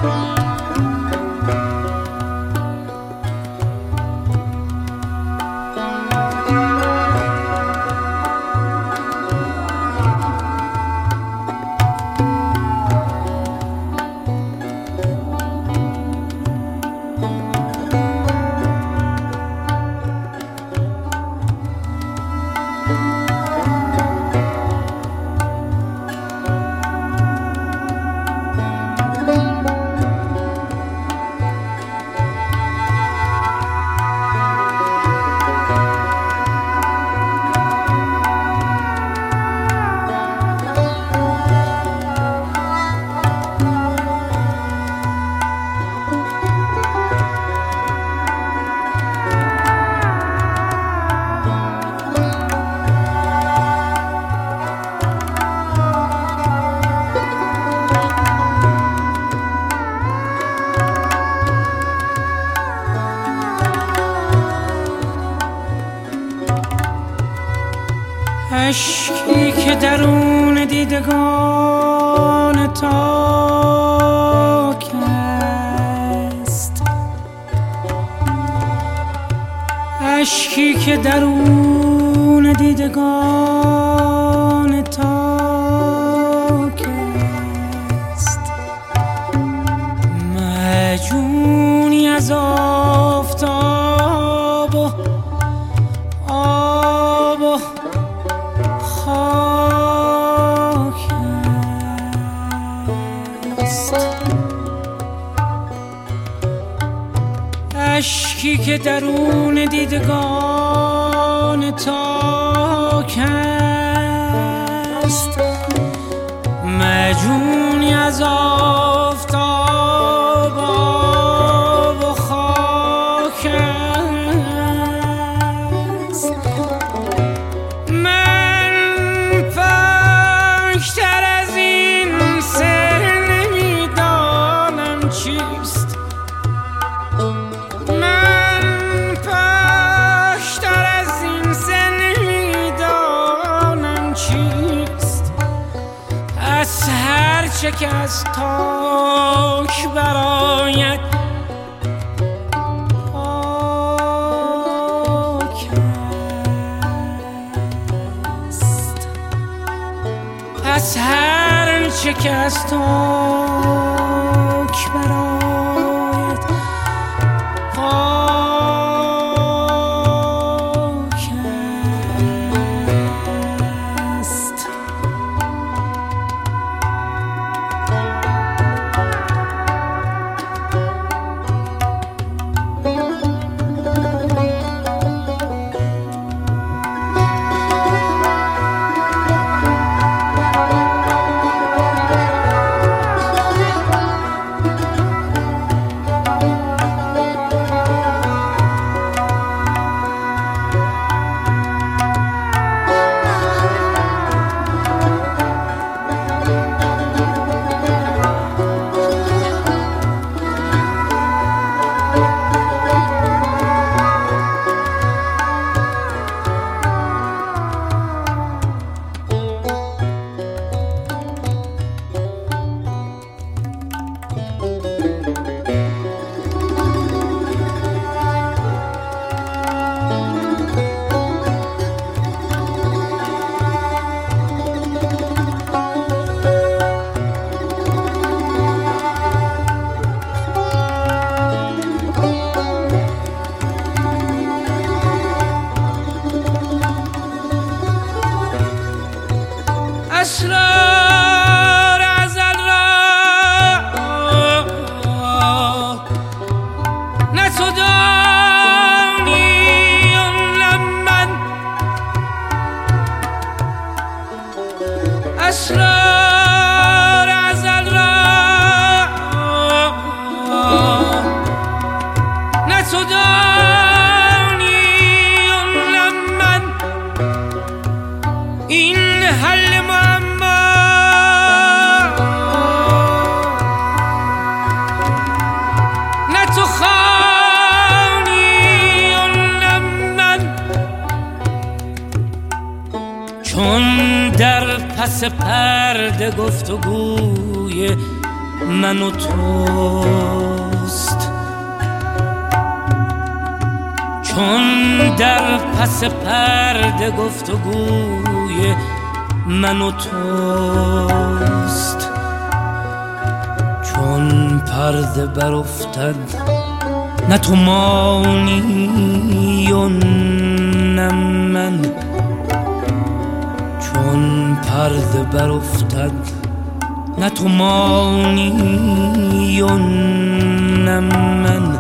اشکی که درون دیدگان تاک است، اشکی که درون دیدگان تاک است، مجونی از آفتاب و آب و خاک است، اشکی که درون دیدگان تاک است، مجونی از آفتاب و خاک است. من پاکتر از این سر نمیدانم چیست، من پاکتر از این سر نمیدانم چیست، از هر چه که از تاک برآید پاک است، از هر چه که از تاک برآید پاک است. اسرار ازل را نه تو دانی و نه من، اسرار ازل را نه تو دانی و نه من، این حل نه تو خوانی و نه من، چون در پس پرده گفتگوی من و توست. چون در پس پرده گفتگوی من و توست، چون پرده برافتد نه تو مانی و نه من، چون پرده برافتد نه تو مانی و نه من.